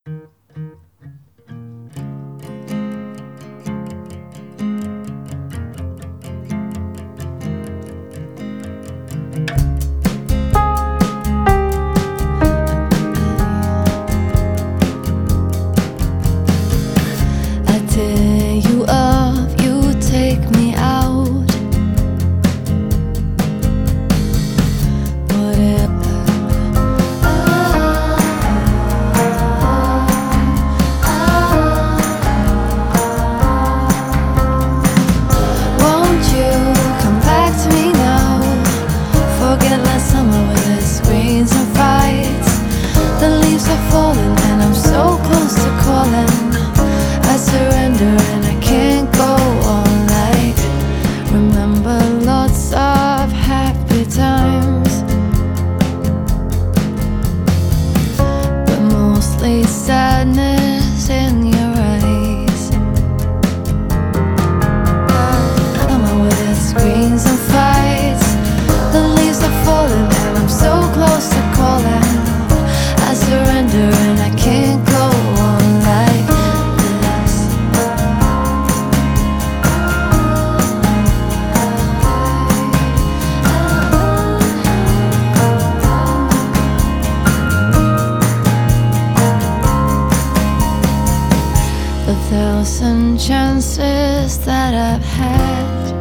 You up, you take me out. Whatever. Won't you come back to me now? Forget last summer with the screens and fights. The leaves are falling and I'm so close to calling. I surrender and I can't go on like. Remember lots of happy times, but mostly sadness in your eyes. I'm with the screens and fights. The leaves are falling and I'm so close to calling. I surrender and I can't go on like. A thousand chances that I've had,